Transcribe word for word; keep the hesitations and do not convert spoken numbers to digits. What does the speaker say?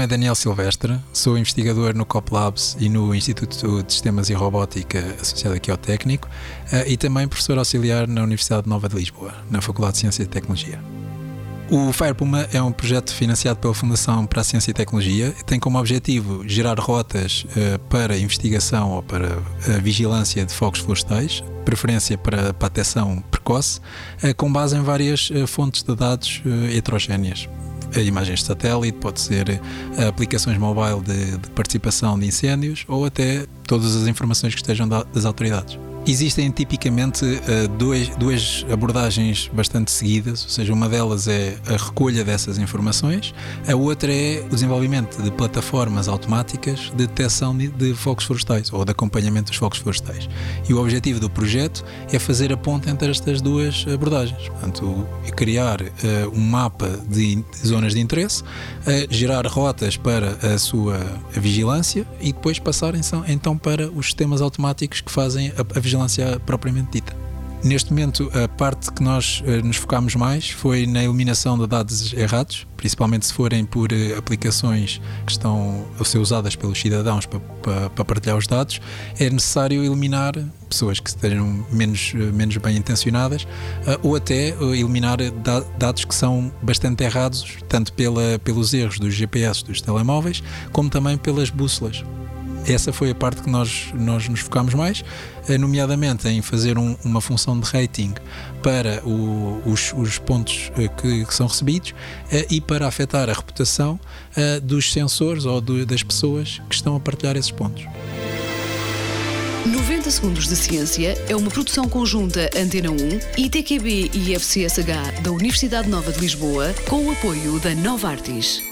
nome é Daniel Silvestre, sou investigador no Cop Labs e no Instituto de Sistemas e Robótica associado aqui ao Técnico e também professor auxiliar na Universidade Nova de Lisboa, na Faculdade de Ciência e Tecnologia. O FirePuma é um projeto financiado pela Fundação para a Ciência e Tecnologia e tem como objetivo gerar rotas uh, para investigação ou para a vigilância de fogos florestais, preferência para, para a detecção precoce, uh, com base em várias uh, fontes de dados uh, heterogéneas. Imagens de satélite, pode ser uh, aplicações mobile de, de participação de incêndios ou até todas as informações que estejam da, das autoridades. Existem tipicamente uh, dois, duas abordagens bastante seguidas, ou seja, uma delas é a recolha dessas informações, a outra é o desenvolvimento de plataformas automáticas de detecção de, de fogos florestais ou de acompanhamento dos fogos florestais. E o objetivo do projeto é fazer a ponte entre estas duas abordagens, portanto, criar uh, um mapa de, de zonas de interesse, uh, gerar rotas para a sua vigilância e depois passar então para os sistemas automáticos que fazem a, a vigilância vigilância propriamente dita. Neste momento, a parte que nós uh, nos focámos mais foi na eliminação de dados errados, principalmente se forem por uh, aplicações que estão a ser usadas pelos cidadãos para, para, para partilhar os dados. É necessário eliminar pessoas que estejam menos, uh, menos bem intencionadas uh, ou até uh, eliminar da, dados que são bastante errados, tanto pela, pelos erros dos G P S dos telemóveis, como também pelas bússolas. Essa foi a parte que nós, nós nos focámos mais, nomeadamente em fazer um, uma função de rating para o, os, os pontos que, que são recebidos e para afetar a reputação dos sensores ou do, das pessoas que estão a partilhar esses pontos. noventa Segundos de Ciência é uma produção conjunta Antena um, I T Q B e I F C S H da Universidade Nova de Lisboa, com o apoio da Novartis.